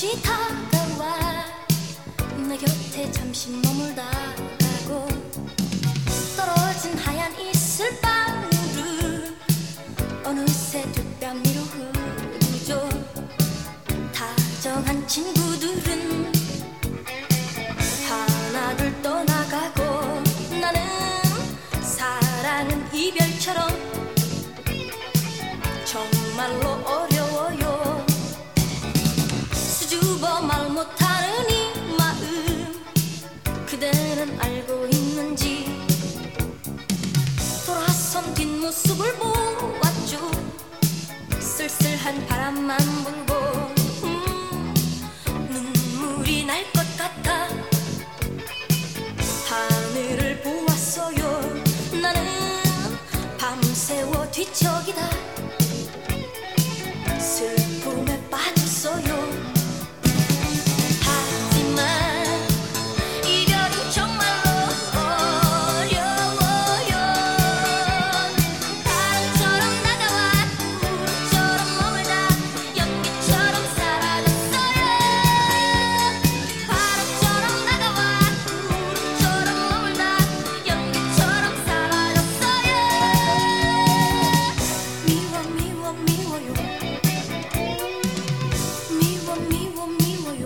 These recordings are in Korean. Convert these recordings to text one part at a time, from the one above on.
없이 다가와 내 곁에 잠시 머물다 가고 떨어진 하얀 이슬방울을 어느새 뒷뺨 위로 흐르죠. 다정한 친구들은 하나둘 떠나가고 나는 사랑은 이별처럼 정말로 어려워요. 수줍어 말 못하는 이 마음 그대는 알고 있는지. 돌아선 뒷모습을 보았죠. 쓸쓸한 바람만 불고 눈물이 날 것 같아 하늘을 보았어요. 나는 밤새워 뒤척이다 슬픔에 빠졌어요. 하지만 이별은 정말로 어려워요. 바람처럼 다가와 구름처럼 머물다 연기처럼 사라졌어요. 바람처럼 다가와 구름처럼 머물다 연기처럼 사라졌어요. 미워 미워 미워요. 미워 미워 미워요.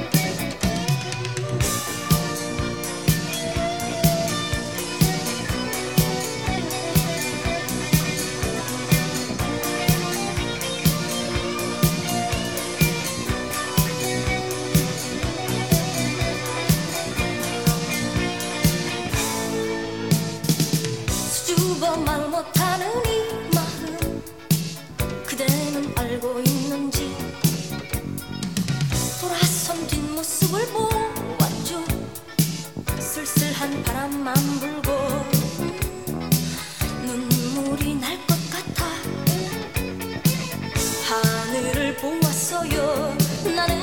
수줍어 말 못하는 이 마음 그대는 알고 있는지. 돌아선 뒷모습을 보았죠. 쓸쓸한 바람만 불고 눈물이 날 것 같아 하늘을 보았어요. 나는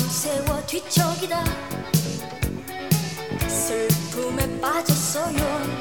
밤새워 뒤척이다 슬픔에 빠졌어요.